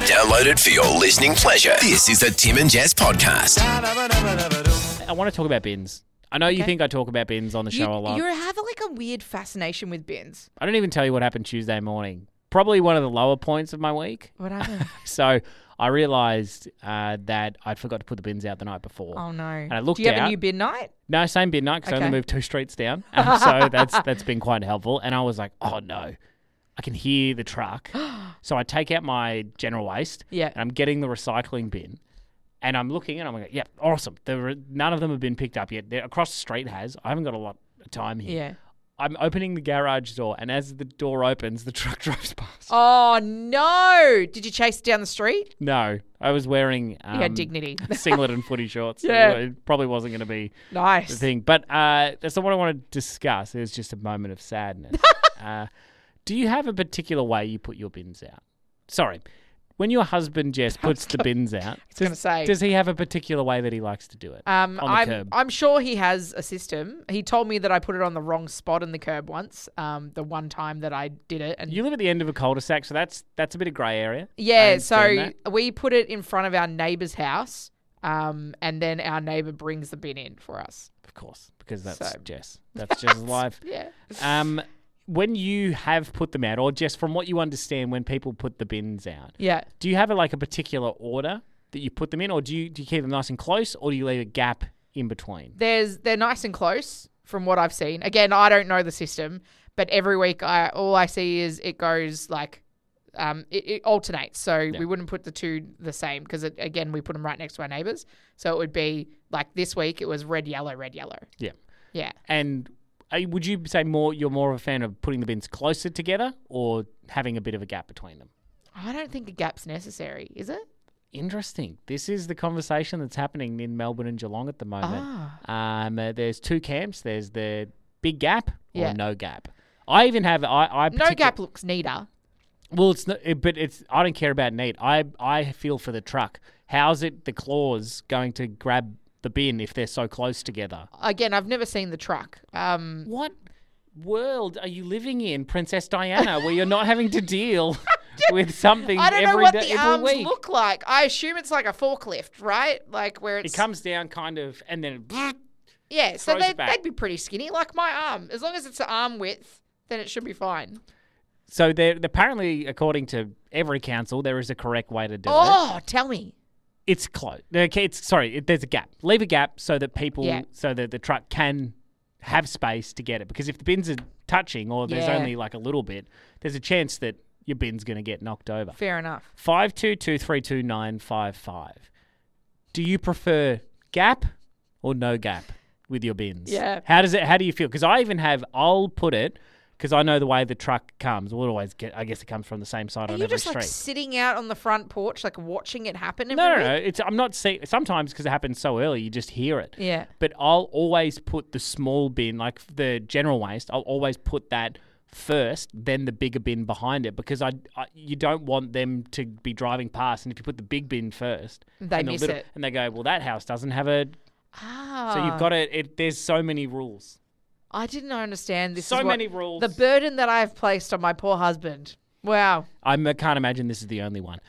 Download it for your listening pleasure. This is the Tim and Jess podcast. I want to talk about bins. I know you think I talk about bins on the show a lot. You have like a weird fascination with bins. I don't even tell you what happened Tuesday morning. Probably one of the lower points of my week. What happened? So I realised that I forgot to put the bins out the night before. Oh, no. And I looked Do you have out. a new bin night? No, same bin night because I Okay. only moved 2 streets down. So that's been quite helpful. And I was like, oh, no. I can hear the truck. So I take out my general waste. Yeah. And I'm getting the recycling bin. And I'm looking and I'm like, yeah, awesome. None of them have been picked up yet. They're across the street has. I haven't got a lot of time here. Yeah. I'm opening the garage door, and as the door opens, the truck drives past. Oh, no. Did you chase it down the street? No, I was wearing You had dignity. a singlet and footy shorts. Yeah. It probably wasn't going to be the Nice. thing. But that's not what I want to discuss. It was just a moment of sadness. Do you have a particular way you put your bins out? Sorry. When your husband, Jess, puts the bins out, gonna say. does he have a particular way that he likes to do it on the curb? I'm sure he has a system. He told me that I put it on the wrong spot in the curb once, the one time that I did it. And You live at the end of a cul-de-sac, so that's a bit of grey area. I yeah, understand so we put it in front of our neighbour's house, and then our neighbour brings the bin in for us. Of course, because that's So- Jess. That's Jess's life. Yeah. When you have put them out, or just from what you understand when people put the bins out, Yeah. do you have a particular order that you put them in, or do you keep them nice and close, or do you leave a gap in between? They're nice and close from what I've seen. Again, I don't know the system, but every week all I see is it goes like it alternates. So we wouldn't put the two the same because again we put them right next to our neighbours. So it would be like this week it was red yellow red yellow. Yeah. Yeah. And would you say you're more of a fan of putting the bins closer together or having a bit of a gap between them? I don't think a gap's necessary, is it? Interesting. This is the conversation that's happening in Melbourne and Geelong at the moment. There's 2 camps. There's the big gap or Yeah. no gap. I even have No gap looks neater. Well, it's not, but I don't care about neat. I feel for the truck. How's it the claws going to grab the bin if they're so close together? Again, I've never seen the truck. What world are you living in, Princess Diana, where you're not having to deal with something I don't know every what day, the every arms week? look like. I assume it's like a forklift, right? Like where It it's comes down kind of, and then yeah. So throws it back. they'd be pretty skinny, like my arm. As long as it's an arm width, then it should be fine. So there apparently, according to every council, there is a correct way to do it. Oh, tell me. It's close. Okay, there's a gap. Leave a gap so that so that the truck can have space to get it. Because if the bins are touching or there's Yeah. only like a little bit, there's a chance that your bin's going to get knocked over. Fair enough. 52232955. Do you prefer gap or no gap with your bins? Yeah. How do you feel? Because I'll put it, because I know the way the truck comes. I guess it comes from the same side Are on you every just street. like sitting out on the front porch, like watching it happen? No. every week? I'm not seeing. Sometimes because it happens so early, you just hear it. Yeah. But I'll always put the small bin, like the general waste. I'll always put that first, then the bigger bin behind it, because you don't want them to be driving past, and if you put the big bin first, They and the miss little- it. and they go, well, that house doesn't have a. Ah. So you've got to. There's so many rules. I didn't understand this. So is what- many rules. The burden that I've placed on my poor husband. Wow. I can't imagine this is the only one.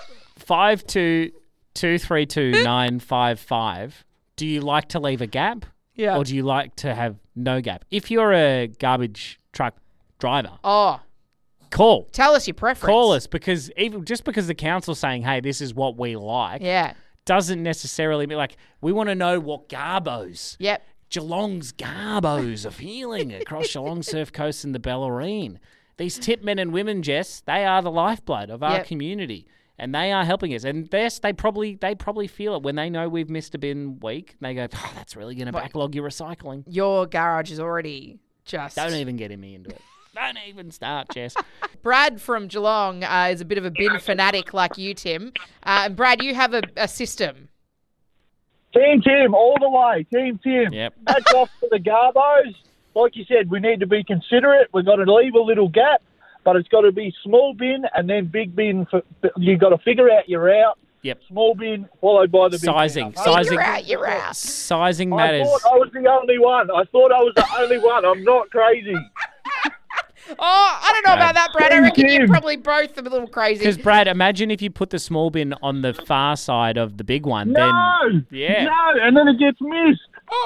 52232955. Do you like to leave a gap? Yeah. Or do you like to have no gap? If you're a garbage truck driver, Oh, call tell us your preference. us, because just because the council's saying, hey, this is what we like, Yeah. doesn't necessarily mean, like, we want to know what garbos. Yep. Geelong's garbos are feeling across Geelong Surf Coast and the Bellarine. These tip men and women, Jess, they are the lifeblood of our Yep. community, and they are helping us. And yes, they probably feel it when they know we've missed a bin week. They go, oh, that's really going to backlog your recycling. Your garage is already just. Don't even get me into it. Don't even start, Jess. Brad from Geelong is a bit of a bin fanatic like you, Tim. And Brad, you have a system. Team Tim, all the way. Team Tim. Yep. Hats off to the Garbos. Like you said, we need to be considerate. We've got to leave a little gap, but it's got to be small bin and then big bin. You've got to figure out your route. Yep. Small bin followed by the big Sizing. bin. Sizing. Figure out your route. Sizing I matters. thought I was the only one. I'm not crazy. I don't know about that, Brad. I Thank reckon you're you. probably both a little crazy. Because Brad, imagine if you put the small bin on the far side of the big one. No, Then yeah. no, and then it gets missed.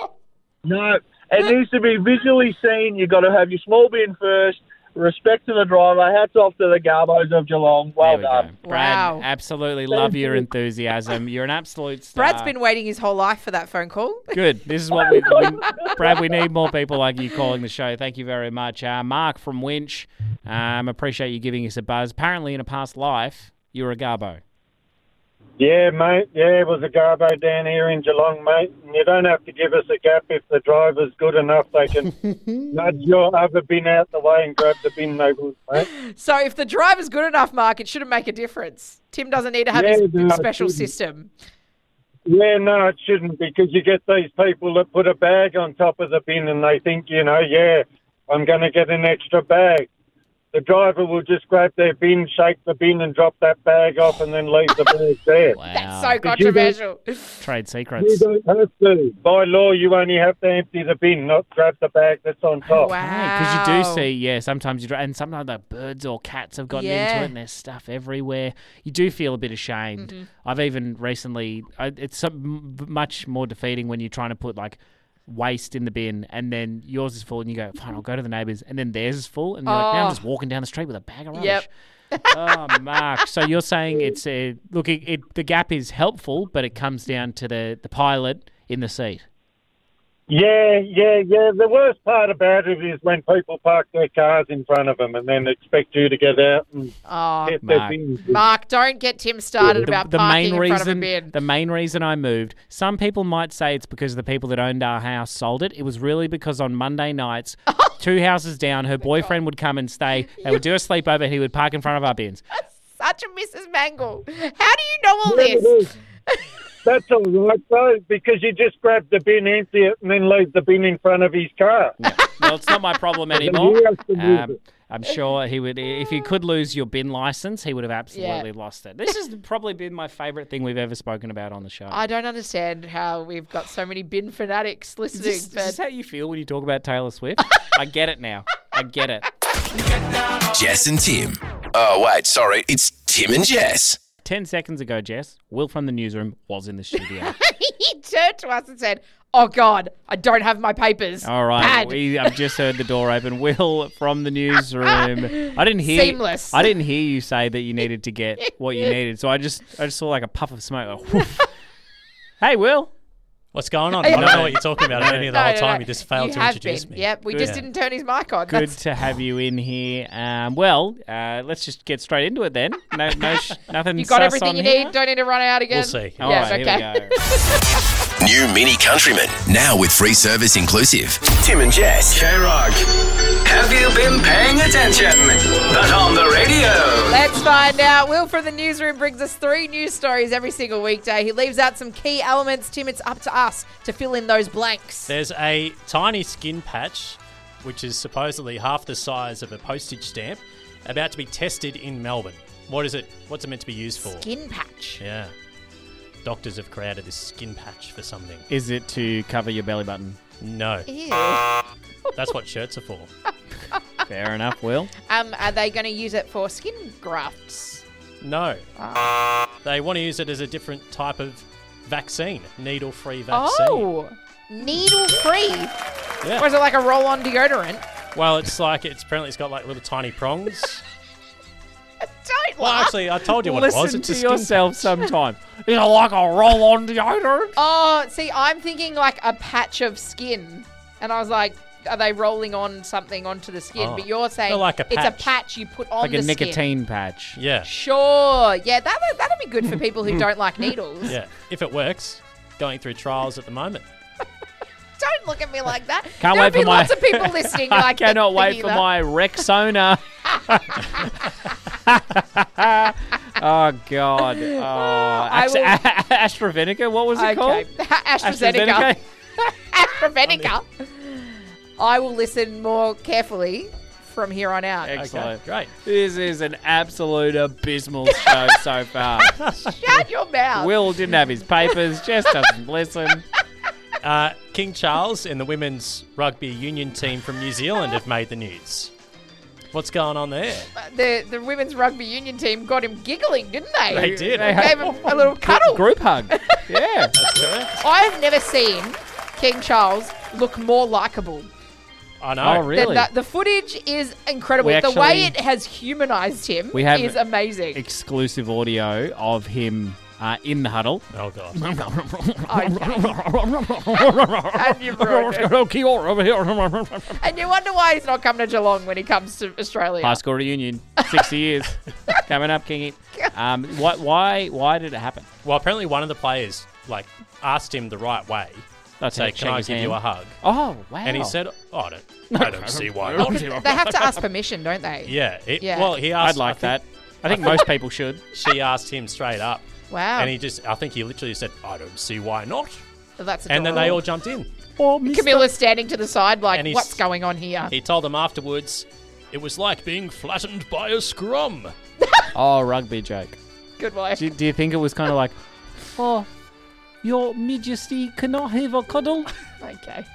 No, it needs to be visually seen. You've got to have your small bin first. Respect to the driver. Hats off to the Garbos of Geelong. Well There we done. go. Brad, Wow. absolutely love your enthusiasm. You're an absolute star. Brad's been waiting his whole life for that phone call. Good. This is what Brad, we need more people like you calling the show. Thank you very much. Mark from Winch, appreciate you giving us a buzz. Apparently in a past life, you were a Garbo. Yeah, mate. Yeah, it was a Garbo down here in Geelong, mate. And you don't have to give us a gap if the driver's good enough. They can nudge your other bin out the way and grab the bin they would, mate. So if the driver's good enough, Mark, it shouldn't make a difference. Tim doesn't need to have Yeah, his no, it special shouldn't. system. Yeah, no, it shouldn't, because you get these people that put a bag on top of the bin and they think, I'm going to get an extra bag. The driver will just grab their bin, shake the bin and drop that bag off and then leave the bag there. Wow. That's so controversial. Trade You secrets. don't have to. By law, you only have to empty the bin, not grab the bag that's on top. Wow. Because you do see, sometimes and sometimes the birds or cats have gotten into Yeah. it and there's stuff everywhere. You do feel a bit ashamed. Mm-hmm. I've even recently, it's much more defeating when you're trying to put like waste in the bin and then yours is full and you go, fine, I'll go to the neighbours, and then theirs is full and you're like, now I'm just walking down the street with a bag of rubbish. Yep. Oh, Mark. So you're saying it's the gap is helpful, but it comes down to the pilot in the seat. Yeah. The worst part about it is when people park their cars in front of them and then expect you to get out and Oh, get their Mark. bins. Mark, don't get Tim started about parking in front of a bin. The main reason I moved, some people might say it's because the people that owned our house sold it. It was really because on Monday nights, 2 houses down, her boyfriend would come and stay. They would do a sleepover. He would park in front of our bins. Such a Mrs. Mangle. How do you know all this? That's all right, though, because you just grab the bin, empty it, and then leave the bin in front of his car. Well, it's not my problem anymore. He has to move it. I'm sure he would, if you could lose your bin license, he would have absolutely lost it. This has probably been my favourite thing we've ever spoken about on the show. I don't understand how we've got so many bin fanatics listening. Is this how you feel when you talk about Taylor Swift? I get it now. I get it. Jess and Tim. Oh, wait, sorry. It's Tim and Jess. 10 seconds ago, Jess, Will from the newsroom was in the studio. He turned to us and said, "Oh God, I don't have my papers." All right, Bad. I've just heard the door open. Will from the newsroom. I didn't hear. Seamless. I didn't hear you say that you needed to get what you needed, so I just saw like a puff of smoke. Like, whoosh. Hey, Will. What's going on? I don't know what you're talking about. I've been here the whole time. You just failed to have introduce been. me. Yep, we just Yeah. didn't turn his mic on. Good That's- to have you in here. Let's just get straight into it then. Nothing. You got sus everything on you here? need. Don't need to run out again. We'll see. All Yes, right, okay. here we go. New Mini Countryman. Now with free service inclusive. Tim and Jess. K-Rock. Have you been paying attention? But on the radio. Let's find out. Will from the newsroom brings us 3 news stories every single weekday. He leaves out some key elements. Tim, it's up to us to fill in those blanks. There's a tiny skin patch, which is supposedly half the size of a postage stamp, about to be tested in Melbourne. What is it? What's it meant to be used for? Skin patch. Yeah. Doctors have created this skin patch for something. Is it to cover your belly button? No. Ew. That's what shirts are for. Fair enough, Will. Are they going to use it for skin grafts? No. They want to use it as a different type of vaccine, needle-free vaccine. Oh, needle-free. Yeah. Or is it like a roll-on deodorant? Well, it's apparently it's got like little tiny prongs. Don't Well, laugh. actually, I told you what it was. Listen It's to a skin yourself patch. sometime. Is it like a roll-on deodorant? Oh, see, I'm thinking like a patch of skin. And I was like, are they rolling on something onto the skin? Oh. But you're saying They're like a it's a patch. patch you put on Like the a skin. nicotine patch. Yeah. Sure. Yeah, that'd be good for people who don't like needles. Yeah. If it works, going through trials at the moment. Don't look at me like that. Can't There'll wait for be my- lots of people listening I like cannot wait for either. my Rexona. Oh, God. Oh, I will- AstraZeneca, what was it called? AstraZeneca. AstraZeneca. I will listen more carefully from here on out. Excellent. Okay, great. This is an absolute abysmal show so far. Shut your mouth. Will didn't have his papers, Jess doesn't listen. King Charles and the women's rugby union team from New Zealand have made the news. What's going on there? The women's rugby union team got him giggling, didn't they? They did. They gave him a little cuddle. Group hug. Yeah. That's correct. I've never seen King Charles look more likable. I know. Oh, really? The footage is incredible. We The way actually- it has humanized him We have is amazing. Exclusive audio of him in the huddle. Oh, God. And you ruined it. Kiora over here. And you wonder why he's not coming to Geelong when he comes to Australia. High school reunion, 60 years. Coming up, Kingy. Why did it happen? Well, apparently one of the players, asked him the right way. Let's Say, can I give you a hug? Oh, wow. And he said, I don't see why not. They have to ask permission, don't they? Yeah. Yeah. Well, he asked. I'd like that. I think most people should. She asked him straight up. Wow. And I think he literally said, I don't see why not. That's And then they adorable. all jumped in. Oh, Camilla's standing to the side like, And he's- what's going on here? He told them afterwards, it was like being flattened by a scrum. Oh, rugby joke. Good work. Do you think it was kind of like, oh, Your Majesty, can I have a cuddle? Okay.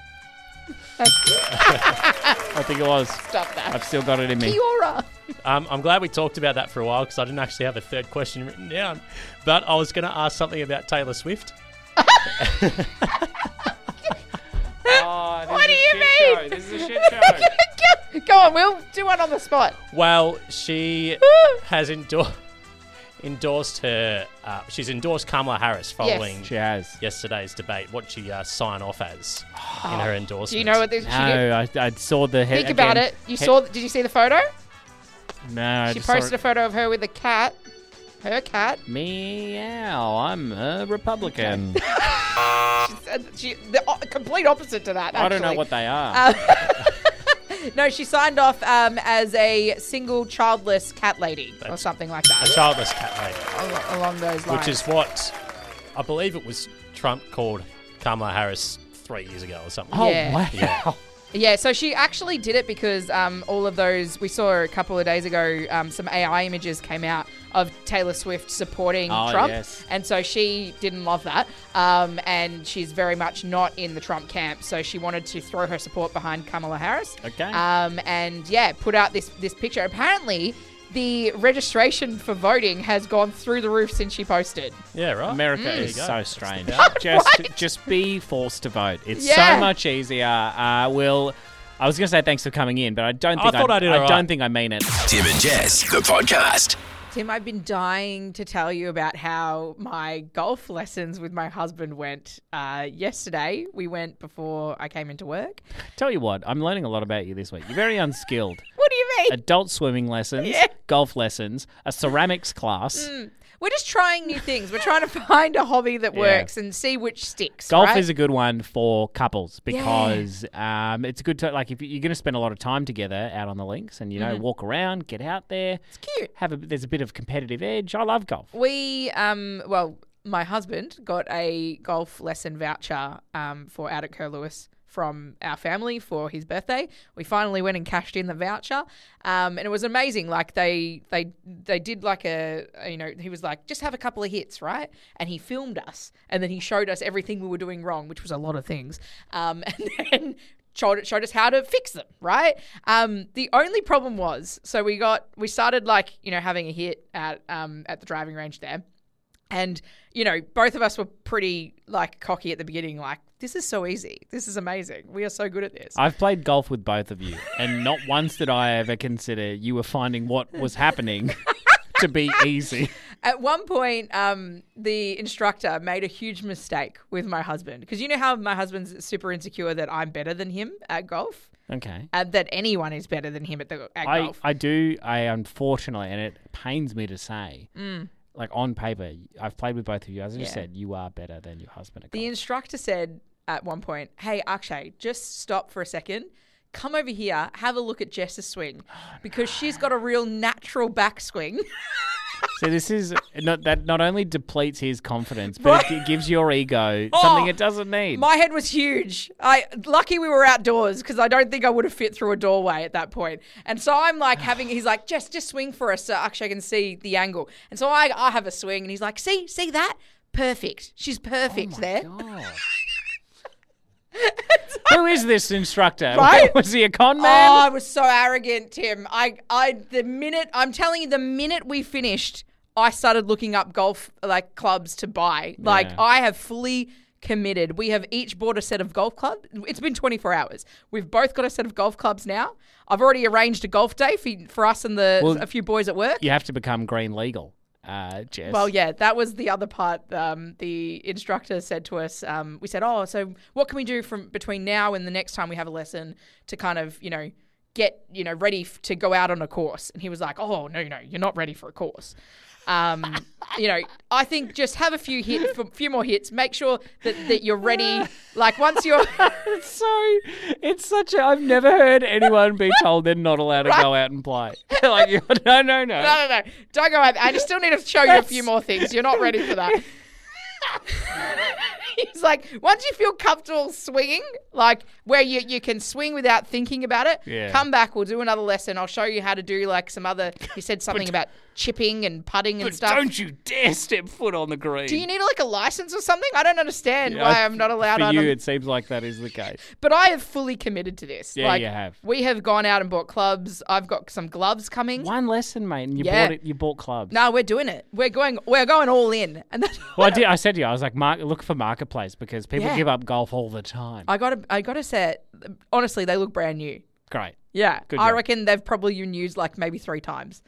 I think it was. Stop that. I've still got it in me. Kiora. I'm glad we talked about that for a while because I didn't actually have a third question written down. But I was going to ask something about Taylor Swift. Oh, What do you mean? This is a shit show. Go on, Will. Do one on the spot. Well, she has endorsed her. She's endorsed Kamala Harris following She has. yesterday's debate. What she sign off as in her endorsement? Do you know what this? She did? No, I saw the head. Think about it. You saw? Did you see the photo? No, I She just saw posted a it. photo of her with a cat. Her cat. Meow, I'm a Republican. The complete opposite to that. Actually. I don't know what they are. No, she signed off as a single childless cat lady or something like A that. childless cat lady, Along those lines. which is what I believe it was Trump called Kamala Harris 3 years ago or something. Oh, Yeah. wow. Yeah. Yeah, so she actually did it because all of those, we saw a couple of days ago, some AI images came out of Taylor Swift supporting Oh, Trump. yes. And so she didn't love that. And she's very much not in the Trump camp. So she wanted to throw her support behind Kamala Harris. Okay. And yeah, put out this picture. Apparently, the registration for voting has gone through the roof since she posted. Yeah, right. America There is you go. so strange. Right. Just be forced to vote. It's Yeah. so much easier. Will, I was going to say thanks for coming in, but I don't think thought I did all right. don't think I mean it. Tim and Jess, the podcast. Tim, I've been dying to tell you about how my golf lessons with my husband went. Yesterday, we went before I came into work. Tell you what, I'm learning a lot about you this week. You're very unskilled. What do you mean? Adult swimming lessons, Yeah. golf lessons, a ceramics class. We're just trying new things. We're trying to find a hobby that Yeah. works and see which sticks. Golf right? is a good one for couples because it's a good like if you're going to spend a lot of time together out on the links and walk around, get out there. It's cute. There's a bit of competitive edge. I love golf. We, my husband got a golf lesson voucher for out at Curlewis from our family for his birthday. We finally went and cashed in the voucher, and it was amazing. Like they did like he was like, just have a couple of hits, right? And he filmed us, and then he showed us everything we were doing wrong, which was a lot of things, and then showed us how to fix them, right? The only problem was, so we started having a hit at the driving range there. And, both of us were pretty, cocky at the beginning, this is so easy. This is amazing. We are so good at this. I've played golf with both of you, and not once did I ever consider you were finding what was happening to be easy. At one point, the instructor made a huge mistake with my husband. Because you know how my husband's super insecure that I'm better than him at golf? Okay. And that anyone is better than him at golf. I do, unfortunately, and it pains me to say, on paper, I've played with both of you. As I just said, you are better than your husband at golf. The instructor said at one point, hey, Akshay, just stop for a second. Come over here, have a look at Jess's swing. Because she's got a real natural backswing. So this is not only depletes his confidence, but it gives your ego something it doesn't need. My head was huge. Lucky we were outdoors because I don't think I would have fit through a doorway at that point. And so I'm he's like, just swing for us so Akshay can see the angle. And so I have a swing and he's like, see that? Perfect. She's perfect there. God. Who is this instructor? Right? Was he a con Oh, man? I was so arrogant, Tim. I'm telling you, the minute we finished, I started looking up golf clubs to buy. Yeah. I have fully committed. We have each bought a set of golf clubs. It's been 24 hours. We've both got a set of golf clubs now. I've already arranged a golf day for us and a few boys at work. You have to become green legal, Jess. Well, yeah, that was the other part. The instructor said to us, we said, oh, so what can we do from between now and the next time we have a lesson to kind of, get, ready to go out on a course? And he was like, oh, no, you're not ready for a course. I think just have a few more hits. Make sure that you're ready. Like once you're, I've never heard anyone be told they're not allowed to go out and play. Like, no. no, don't go out. I just still need to show you a few more things. You're not ready for that. He's like, once you feel comfortable swinging, like where you can swing without thinking about it, come back. We'll do another lesson. I'll show you how to do like some other. He said something about chipping and putting and stuff. Don't you dare step foot on the green. Do you need like a license or something? I don't understand why I'm not allowed. For you, it seems like that is the case. But I have fully committed to this. Yeah, you have. We have gone out and bought clubs. I've got some gloves coming. One lesson, mate, and you bought clubs. No, we're doing it. We're going all in. And that's well, I said to you, I was like, look for Marketplace because people give up golf all the time. I got a set. Honestly, they look brand new. Great. Yeah, Good I job. reckon they've probably been used like maybe 3 times.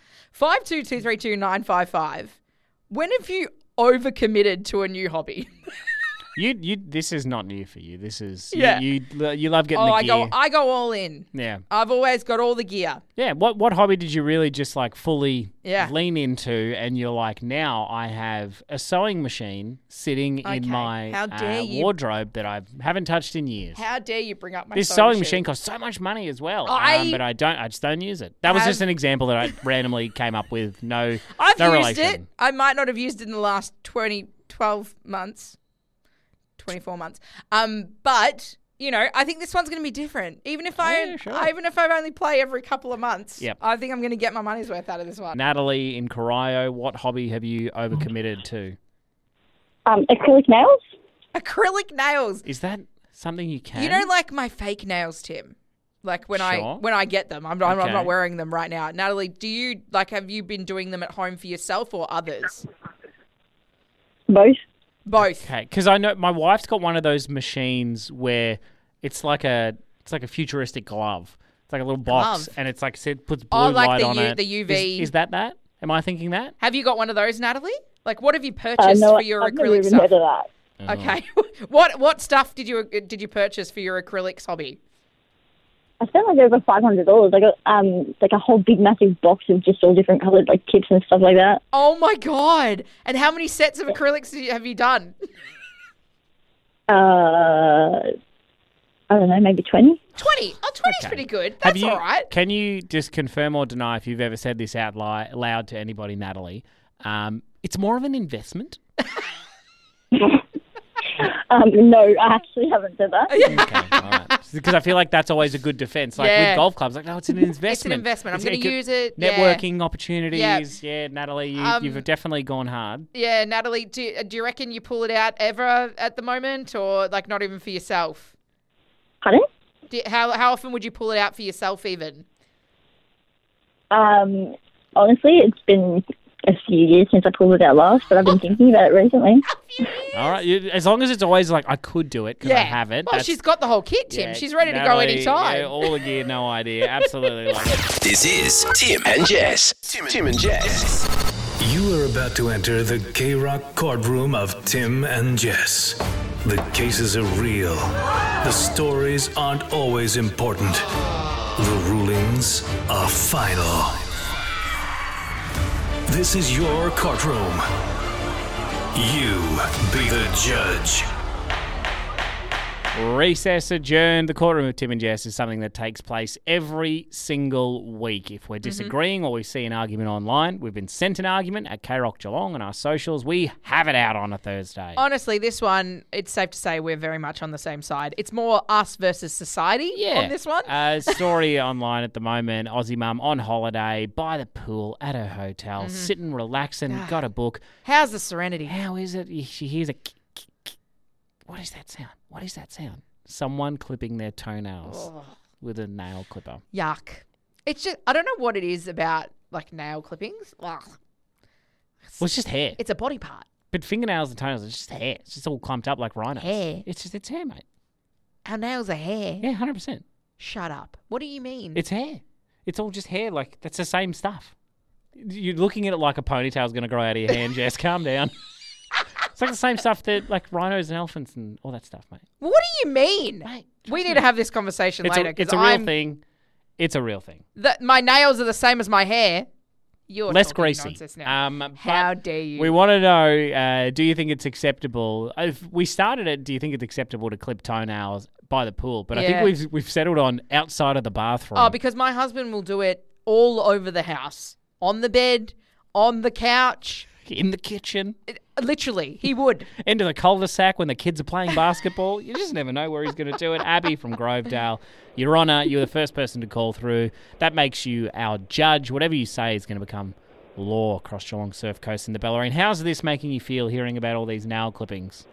522329555. When have you overcommitted to a new hobby? This is not new for you. This is Yeah. you love getting the gear. I go all in. Yeah. I've always got all the gear. Yeah. What hobby did you really just like fully Yeah. lean into and you're like, now I have a sewing machine sitting in Okay, my how dare you. wardrobe that I haven't touched in years. How dare you bring up my This sewing machine costs so much money as well, but I just don't use it. That was just an example that I randomly came up with. No, I've no used relation. it. I might not have used it in the last 12 months. 24 months. But I think this one's going to be different. Even if I only play every couple of months, Yep. I think I'm going to get my money's worth out of this one. Natalie in Corio, what hobby have you overcommitted to? Acrylic nails. Acrylic nails. Is that something you can? You don't like my fake nails, Tim. Like when I get them, I'm not wearing them right now. Natalie, do you have you been doing them at home for yourself or others? Both. Both. Okay, because I know my wife's got one of those machines where it's like a futuristic glove. It's like a little box, Glove? and it's like it puts blue light on it. the UV. Is that? Am I thinking that? Have you got one of those, Natalie? Like, what have you purchased for your I've never acrylic even stuff? heard of that. Okay. What stuff did you purchase for your acrylics hobby? I spent like over $500. I got like a whole big massive box of just all different coloured like tips and stuff like that. Oh my god! And how many sets of acrylics have you done? I don't know, maybe 20. 20. Oh, 20 is pretty good. Have That's you, all right. Can you just confirm or deny if you've ever said this out loud to anybody, Natalie? It's more of an investment. No, I actually haven't said that. Okay, all right. Because I feel like that's always a good defense. Like Yeah. with golf clubs, like, it's an investment. It's an investment. I'm It's- going it to could- use it. Networking opportunities. Yeah. Yeah, Natalie, you've definitely gone hard. Yeah, Natalie, do you reckon you pull it out ever at the moment, or like not even for yourself? Pardon? How often would you pull it out for yourself even? Honestly, it's been a few years since I pulled it out last, but I've been thinking about it recently. All right, as long as it's always like I could do it because I have it. Well, she's got the whole kit, Tim. Yeah, She's ready to go Natalie, anytime. Yeah, all the gear, no idea. Absolutely love it. This is Tim and Jess. Tim and Jess. You are about to enter the K-Rock courtroom of Tim and Jess. The cases are real. The stories aren't always important. The rulings are final. This is your courtroom. You be the judge. Recess adjourned. The courtroom of Tim and Jess is something that takes place every single week. If we're disagreeing or we see an argument online, we've been sent an argument at K-Rock Geelong on our socials. We have it out on a Thursday. Honestly, this one, it's safe to say we're very much on the same side. It's more us versus society on this one. Story online at the moment, Aussie mum on holiday, by the pool, at her hotel, sitting, relaxing, got a book. How's the serenity? How is it? She hears a... What is that sound? What is that sound? someone clipping their toenails with a nail clipper. Yuck. It's just, I don't know what it is about like nail clippings. Ugh. Well, it's just hair. It's a body part. But fingernails and toenails, it's just hair. It's just all clumped up like rhinos. Hair. It's hair, mate. Our nails are hair. Yeah, 100%. Shut up. What do you mean? It's hair. It's all just hair. Like, that's the same stuff. You're looking at it like a ponytail's going to grow out of your hand, Jess. Calm down. It's like the same stuff that, like, rhinos and elephants and all that stuff, mate. What do you mean? Mate, we need to have this conversation later. It's a real thing. It's a real thing. My nails are the same as my hair. You're less talking greasy. nonsense now. How dare you? We want to know, do you think it's acceptable? If we started it, do you think it's acceptable to clip toenails by the pool? But I think we've settled on outside of the bathroom. Oh, because my husband will do it all over the house. On the bed, on the couch. In the kitchen. Literally, he would. Into the cul-de-sac when the kids are playing basketball. You just never know where he's going to do it. Abby from Grovedale, Your Honour, you're the first person to call through. That makes you our judge. Whatever you say is going to become law across Geelong Surf Coast and the Bellarine. How's this making you feel hearing about all these nail clippings?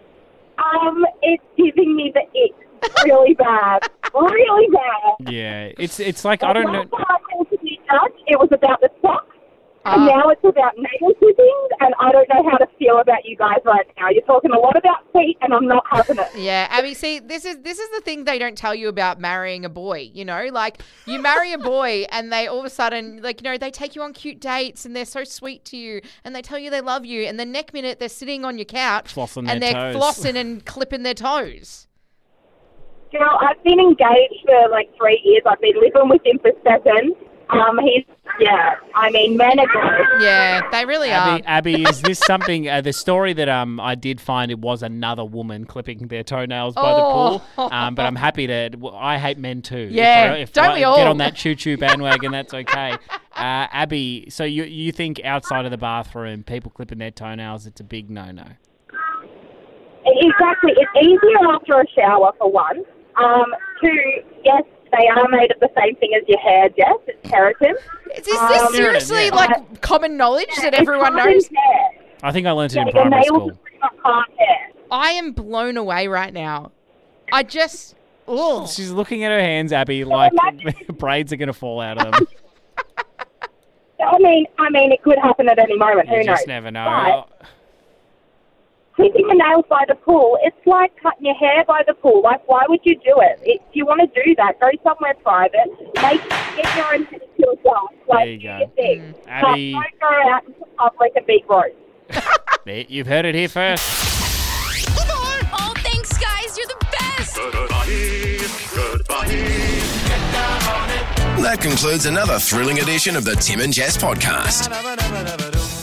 It's giving me the ick really bad. Really bad. Yeah, it's like, I don't know. Last time I called to be judge, it was about the socks. And now it's about nail clippings, and I don't know how to feel about you guys right now. You're talking a lot about feet, and I'm not having it. Yeah, Abby, see, this is the thing they don't tell you about marrying a boy, you know? Like, you marry a boy, and they all of a sudden, like, you know, they take you on cute dates, and they're so sweet to you, and they tell you they love you, and the next minute they're sitting on your couch, and they're toes. flossing and clipping their toes. You know, I've been engaged for like 3 years. I've been living with him for 7. Men are gross. Yeah, they really are. Abby, is this something, the story that I did find, it was another woman clipping their toenails by the pool, but I'm happy I hate men too. Yeah, if don't we all? Get on that choo-choo bandwagon, that's okay. Abby, so you think outside of the bathroom, people clipping their toenails, it's a big no-no? Exactly. It's easier after a shower, for one. 2, yes, they are made of the same thing as your hair, Jess. It's keratin. Is this seriously like common knowledge that everyone knows? Hair. I think I learned it in primary school. I am blown away right now. I just... Oh. She's looking at her hands, Abby, like braids are going to fall out of them. I mean, it could happen at any moment. Who knows? You just never know. Clipping the nails by the pool, it's like cutting your hair by the pool. Like, why would you do it? If you want to do that, go somewhere private. Get your own pedicure done. Like, there you go. Do your thing. Abby. Don't go out into public and be gross. You've heard it here first. Oh, thanks, guys. You're the best. That concludes another thrilling edition of the Tim and Jess podcast.